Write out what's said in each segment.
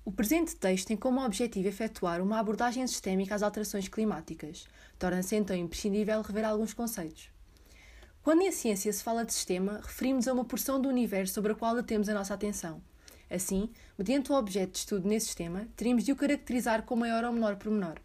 O presente texto tem como objetivo efetuar uma abordagem sistémica às alterações climáticas. Torna-se então imprescindível rever alguns conceitos. Quando em ciência se fala de sistema, referimos a uma porção do universo sobre a qual detemos a nossa atenção. Assim, mediante o objeto de estudo nesse sistema, teríamos de o caracterizar com maior ou menor pormenor.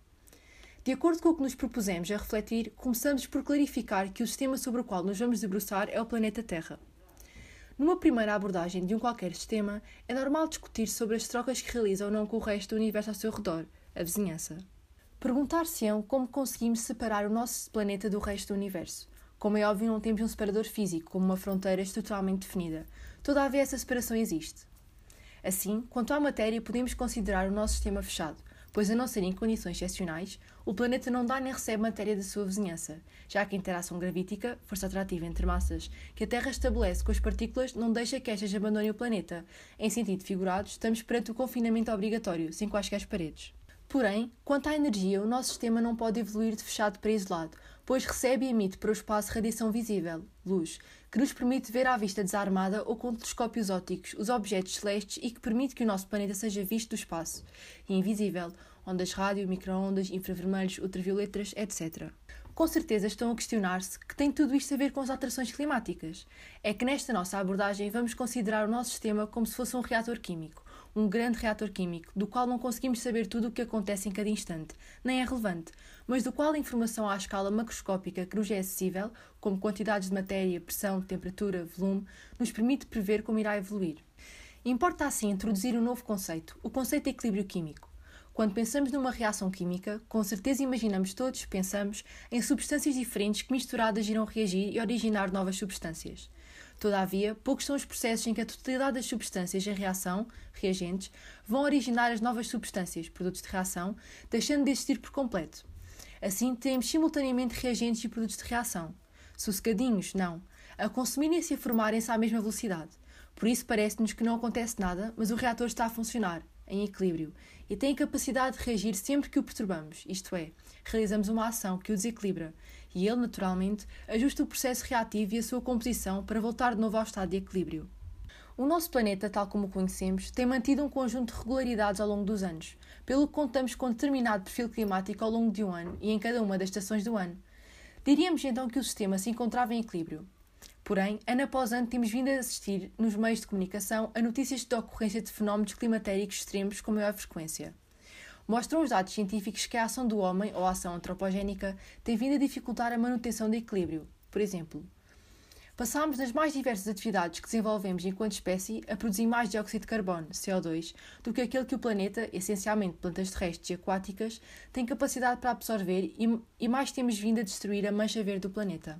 De acordo com o que nos propusemos a refletir, começamos por clarificar que o sistema sobre o qual nos vamos debruçar é o planeta Terra. Numa primeira abordagem de um qualquer sistema, é normal discutir sobre as trocas que realiza ou não com o resto do universo ao seu redor, a vizinhança. Perguntar-se-ão como conseguimos separar o nosso planeta do resto do universo. Como é óbvio, não temos um separador físico, como uma fronteira estruturalmente definida. Todavia, essa separação existe. Assim, quanto à matéria, podemos considerar o nosso sistema fechado, pois, a não ser em condições excepcionais, o planeta não dá nem recebe matéria da sua vizinhança, já que a interação gravítica, força atrativa entre massas, que a Terra estabelece com as partículas, não deixa que estas abandonem o planeta. Em sentido figurado, estamos perante o confinamento obrigatório, sem quaisquer paredes. Porém, quanto à energia, o nosso sistema não pode evoluir de fechado para isolado, pois recebe e emite para o espaço radiação visível, luz, que nos permite ver à vista desarmada ou com telescópios ópticos os objetos celestes e que permite que o nosso planeta seja visto do espaço, e invisível, ondas rádio, micro-ondas, infravermelhos, ultravioletas, etc. Com certeza estão a questionar-se que tem tudo isto a ver com as alterações climáticas. É que nesta nossa abordagem vamos considerar o nosso sistema como se fosse um reator químico, um grande reator químico, do qual não conseguimos saber tudo o que acontece em cada instante, nem é relevante, mas do qual a informação à escala macroscópica que nos é acessível, como quantidades de matéria, pressão, temperatura, volume, nos permite prever como irá evoluir. Importa assim introduzir um novo conceito, o conceito de equilíbrio químico. Quando pensamos numa reação química, com certeza pensamos em substâncias diferentes que misturadas irão reagir e originar novas substâncias. Todavia, poucos são os processos em que a totalidade das substâncias em reação, reagentes, vão originar as novas substâncias, produtos de reação, deixando de existir por completo. Assim, temos simultaneamente reagentes e produtos de reação. Sossegadinhos, não, a consumirem-se e a formarem-se à mesma velocidade. Por isso parece-nos que não acontece nada, mas o reator está a funcionar, em equilíbrio, e tem a capacidade de reagir sempre que o perturbamos, isto é, realizamos uma ação que o desequilibra, e ele, naturalmente, ajusta o processo reativo e a sua composição para voltar de novo ao estado de equilíbrio. O nosso planeta, tal como o conhecemos, tem mantido um conjunto de regularidades ao longo dos anos, pelo que contamos com determinado perfil climático ao longo de um ano e em cada uma das estações do ano. Diríamos então que o sistema se encontrava em equilíbrio. Porém, ano após ano temos vindo a assistir, nos meios de comunicação, a notícias de ocorrência de fenómenos climatéricos extremos com maior frequência. Mostram os dados científicos que a ação do homem, ou a ação antropogénica, tem vindo a dificultar a manutenção do equilíbrio. Por exemplo, passámos nas mais diversas atividades que desenvolvemos enquanto espécie a produzir mais dióxido de carbono, CO2, do que aquele que o planeta, essencialmente plantas terrestres e aquáticas, tem capacidade para absorver e mais temos vindo a destruir a mancha verde do planeta.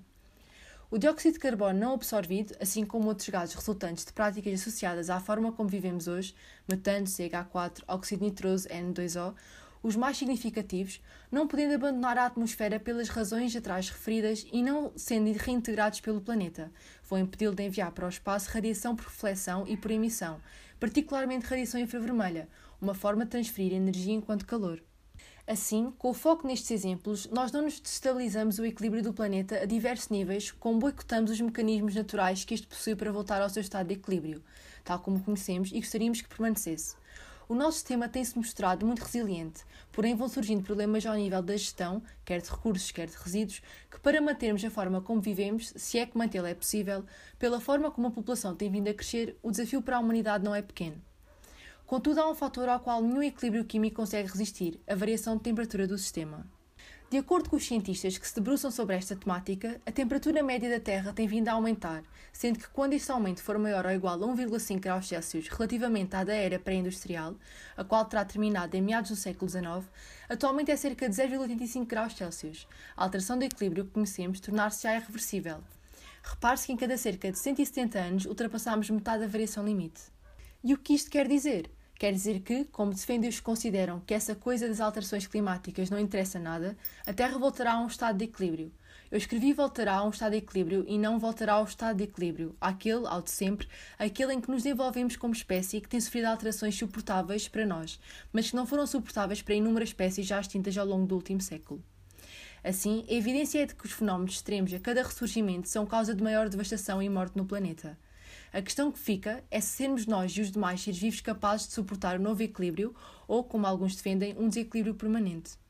O dióxido de carbono não absorvido, assim como outros gases resultantes de práticas associadas à forma como vivemos hoje, metano, CH4, óxido nitroso, N2O, os mais significativos, não podendo abandonar a atmosfera pelas razões atrás referidas e não sendo reintegrados pelo planeta, vão impedi-lo de enviar para o espaço radiação por reflexão e por emissão, particularmente radiação infravermelha, uma forma de transferir energia enquanto calor. Assim, com o foco nestes exemplos, nós não nos destabilizamos o equilíbrio do planeta a diversos níveis, como boicotamos os mecanismos naturais que este possui para voltar ao seu estado de equilíbrio, tal como conhecemos e gostaríamos que permanecesse. O nosso sistema tem-se mostrado muito resiliente, porém vão surgindo problemas ao nível da gestão, quer de recursos, quer de resíduos, que para mantermos a forma como vivemos, se é que mantê-la é possível, pela forma como a população tem vindo a crescer, o desafio para a humanidade não é pequeno. Contudo, há um fator ao qual nenhum equilíbrio químico consegue resistir, a variação de temperatura do sistema. De acordo com os cientistas que se debruçam sobre esta temática, a temperatura média da Terra tem vindo a aumentar, sendo que quando este aumento for maior ou igual a 1,5 graus Celsius relativamente à da era pré-industrial, a qual terá terminado em meados do século XIX, atualmente é cerca de 0,85 graus Celsius. A alteração do equilíbrio que conhecemos tornar-se-á irreversível. Repare-se que em cada cerca de 170 anos ultrapassamos metade da variação limite. E o que isto quer dizer? Quer dizer que, como defendem-os que consideram que essa coisa das alterações climáticas não interessa nada, a Terra voltará a um estado de equilíbrio. Eu escrevi voltará a um estado de equilíbrio e não voltará ao estado de equilíbrio, àquele, ao de sempre, aquele em que nos desenvolvemos como espécie e que tem sofrido alterações suportáveis para nós, mas que não foram suportáveis para inúmeras espécies já extintas ao longo do último século. Assim, a evidência é de que os fenómenos extremos a cada ressurgimento são causa de maior devastação e morte no planeta. A questão que fica é se sermos nós e os demais seres vivos capazes de suportar o novo equilíbrio ou, como alguns defendem, um desequilíbrio permanente.